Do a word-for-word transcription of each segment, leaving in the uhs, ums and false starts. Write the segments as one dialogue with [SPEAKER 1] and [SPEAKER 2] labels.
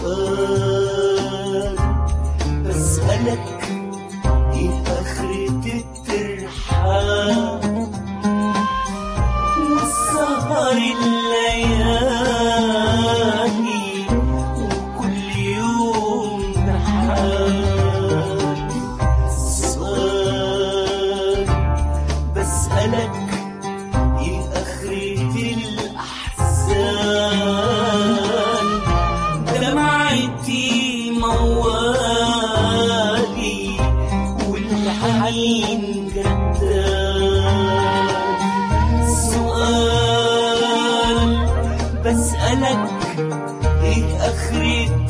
[SPEAKER 1] سؤال بسألك، ايه آخرة الترحال والسهر الليالي وكل يوم بحال؟ سؤال بسألك، ايه آخرة الأحزان؟ دمعتي موالي والحنين جدان. سؤال بسألك، ايه آخرة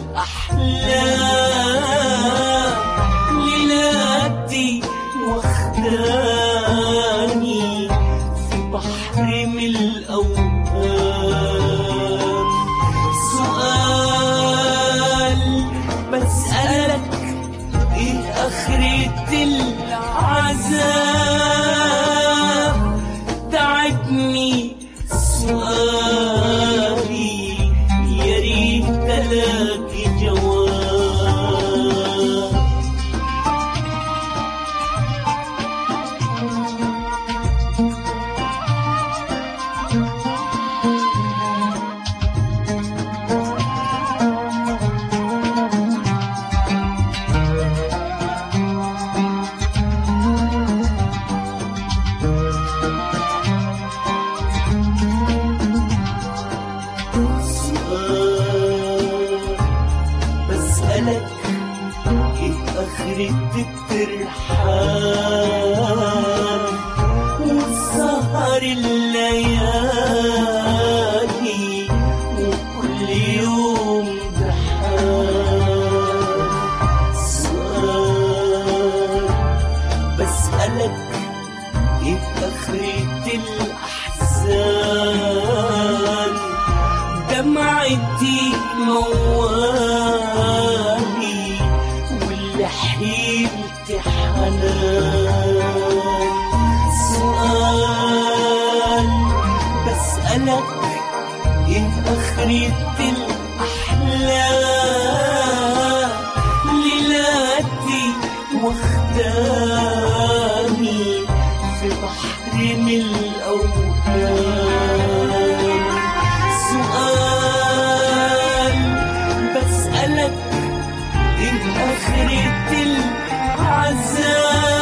[SPEAKER 1] الأحلام؟ ليلاتي واخداني في بحر من الأوهام. سؤال بسألك، ايه آخرة العذاب؟ تعبني سؤالي، يا ريت الاقي جواب. بسألك، ايه آخرة الترحال والسهر الليالي وكل يوم بحال؟ سؤال بسألك، ايه آخرة الأحزان؟ دمعتي موالي والحيلت حنان. سؤال بسألك، ايه آخرة الأحلام؟ ليلاتي واخداني في بحر من الأوهام. سؤال بسألك، ايه آخرة العذاب؟